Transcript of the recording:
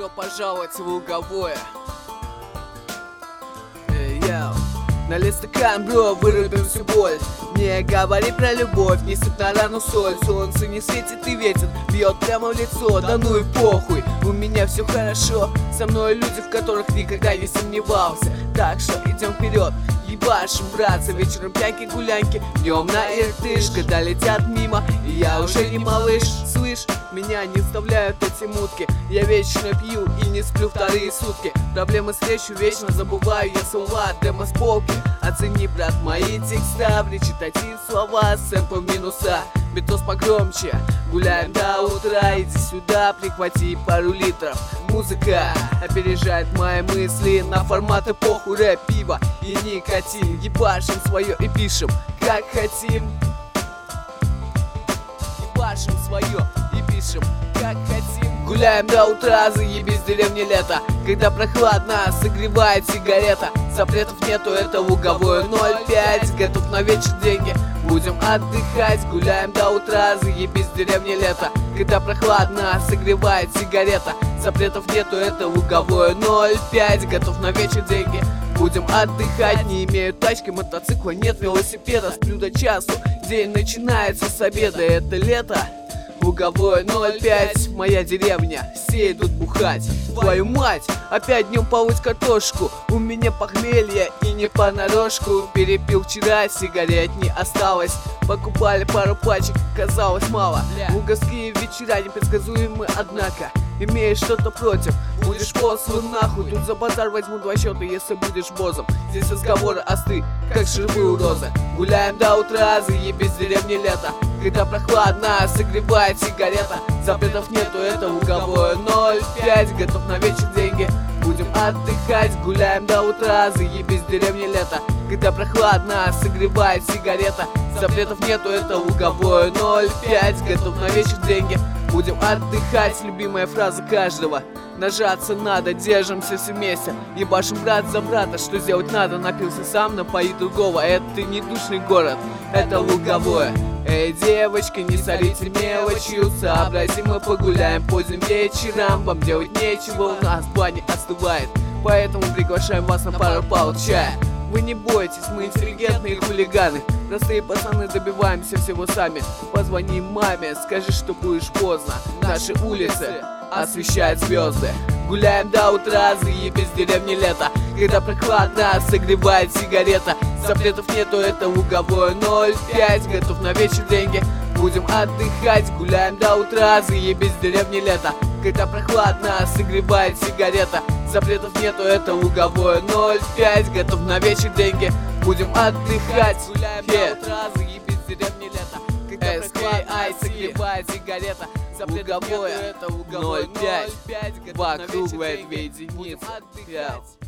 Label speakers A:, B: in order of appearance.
A: Добро пожаловать в луговое. Налей стакан, бро, вырубим всю боль. Не говори про любовь, не сыпь на рану соль. Солнце не светит и ветер бьет прямо в лицо. Да ну и похуй, у меня все хорошо. Со мной люди, в которых никогда не сомневался. Так что идем вперед, ебашим, братцы. Вечером пьянки-гулянки, днем на иртыш. Когда летят мимо, и я уже не малыш. Слышь, меня не вставляют эти мутки. Я вечно пью и не сплю вторые сутки. Проблемы встречу вечно забываю я слова. Демо с полки, оцени, брат, мои текста. Речитатив, слова, сэмпл, минуса. Битос погромче, гуляем до утра. Иди сюда, прихвати пару литров. Музыка опережает мои мысли. На форматы похуй, рэп, пиво и никотин. Ебашим свое и пишем, как хотим. Ебашим свое и пишем, как хотим. Гуляем до утра, заебись, в деревне лето. Когда прохладно, согревает сигарета. Запретов нету, это луговое 05. Готов на вечер, деньги, будем отдыхать. Гуляем до утра, заебись, в деревне лето. Когда прохладно, согревает сигарета. Запретов нету, это луговое 05. Готов на вечер, деньги, будем отдыхать. Не имею тачки, мотоцикла, нет велосипеда. Сплю до часу, день начинается с обеда. Это лето, луговое 05, моя деревня, все идут бухать. Твою мать, опять днем полоть картошку. У меня похмелье и не понарошку. Перепил вчера, сигарет не осталось. Покупали пару пачек, казалось мало. Луговские вечера непредсказуемы, однако имеешь что-то против, будешь послан нахуй. Тут за базар возьму 2 счета, если будешь бозом. Здесь разговоры остры, как шипы у розы. Гуляем до утра, заебись, в деревне лето. Когда прохладно, согревает сигарета. Запретов нету, это луговое 05. Готов на вечер, деньги, будем отдыхать. Гуляем до утра, заебись, в деревне лето. Когда прохладно, согревает сигарета. Запретов нету, это луговое 05. Готов на вечер, деньги, будем отдыхать. Любимая фраза каждого: нажаться надо, держимся все вместе. Ебашим брат за брата, что сделать надо. Напился сам, напои другого. Это не душный город, это луговое. Эй, девочки, не сорите мелочью. Сообразим, мы погуляем поздним вечером. Вам делать нечего, у нас баня остывает. Поэтому приглашаем вас на пару палок чая. Вы не бойтесь, мы интеллигентные хулиганы. Простые пацаны, добиваемся всего сами. Позвони маме, скажи, что будешь поздно. Наши улицы освещают звезды. Гуляем до утра, заебись, в деревне лето. Когда прохладно, согревает сигарета. Запретов нету, это луговое 05. Готов на вечер, деньги, будем отдыхать. Гуляем до утра, заебись, в деревне лето. Когда прохладно, согревает сигарета. Запретов нету, это луговое 05. Готов на вечер, деньги, будем отдыхать. Гуляем до утра, заебись, в деревне лето. Когда прохладно, согревает сигарета. Луговое, это луговое 05. Вокруг 2 единицы.